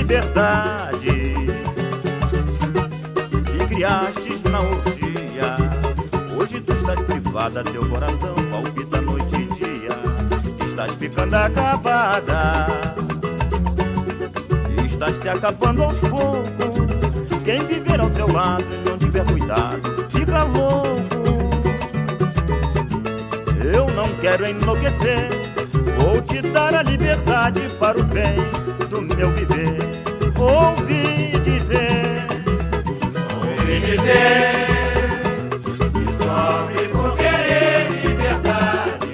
liberdade que criastes na orgia. Hoje tu estás privada, teu coração palpita noite e dia. Estás ficando acabada, estás se acabando aos poucos. Quem viver ao seu lado e não tiver cuidado fica louco. Eu não quero enlouquecer, vou te dar a liberdade para o bem do meu viver. Ouvi dizer que sofre por querer liberdade.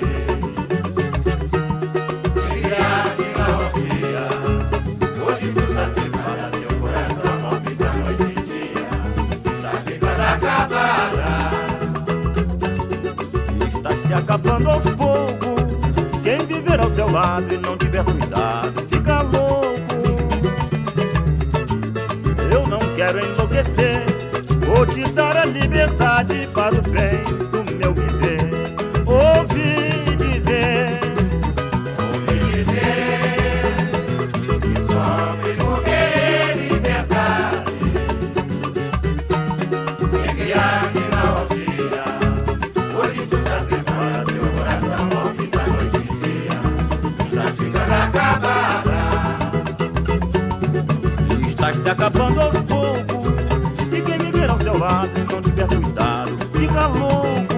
Se criaste na orgia, hoje tu estás privada, teu coração palpita noite e dia. Estás ficando acabada, estás se acabando aos poucos. Quem viver ao seu lado e não tiver cuidado fica louco. Eu não quero enlouquecer, vou te dar a liberdade para o bem do meu viver. Ouvi dizer que sofre por querer liberdade. Se criaste na orgia, hoje tu estás privada, teu coração palpita noite e dia. Estás ficando acabada, estás se acabando aos poucos. E quem viver ao seu lado e não tiver cuidado fica louco.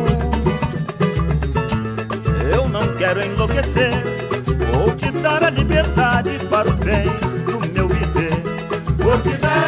Eu não quero enlouquecer, vou te dar a liberdade para o bem do meu viver. Vou te dar